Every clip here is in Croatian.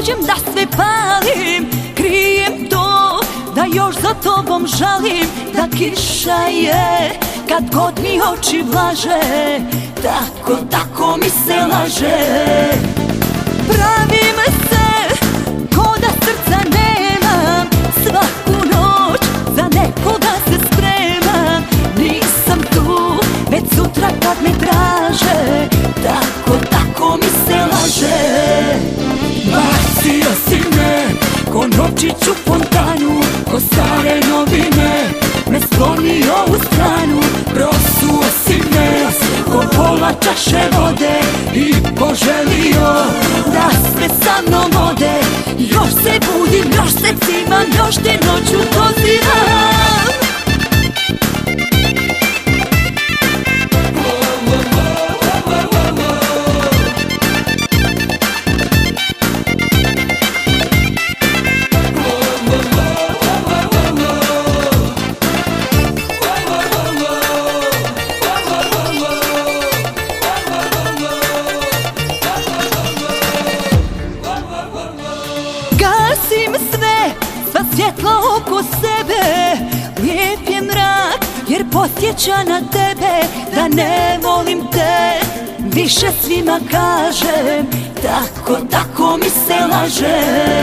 dođem da sve palim, krijem to da još za tobom žalim. Da kiša je kad god mi oči vlaže, tako mi se laže. Pravim se ko da srca nemam, svaku noć za nekoga se spremam. Nisam tu već sutra kad me traže, tako mi se laže. Bacio si me ko novčić u fontanu, ko stare novine me sklonio u stranu. Prosuo si me ko pola čaše vode i poželio da sve sa mnom ode. Još se budim, još se cimam, još te noću doziram. Gasim sve, sva svjetla oko sebe, lijep je mrak jer podsjeća na tebe. Da ne volim te, više svima kažem, tako mi se laže.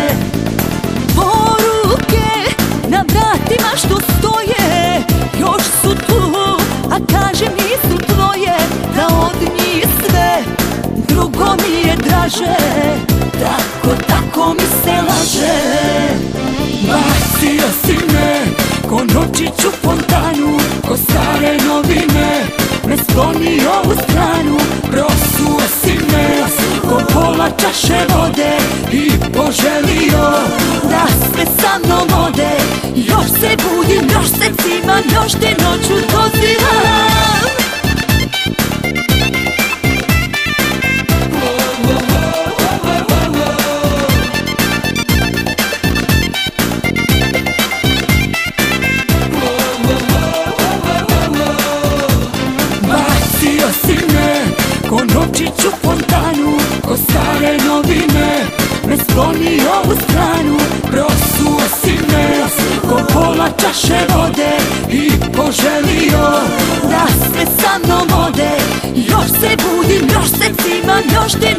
Poruke na vratima što stoje, još su tu, a kažem nisu tvoje. Da od njih sve, drugo mi je draže, tako mi se laže. Bacio si me ko novčić u fontanu, ko stare novine me sklonio u stranu. Prosuo si me ko pola čaše vode i poželio da sve sa mnom ode. Još se budim, još se cimam, još te noću doziram. Ko novčić u fontanu, ko stare novine me sklonio u stranu. Prosuo si me ko pola čaše vode i poželio da sve sa mnom ode. Još se budim, još se cimam, još te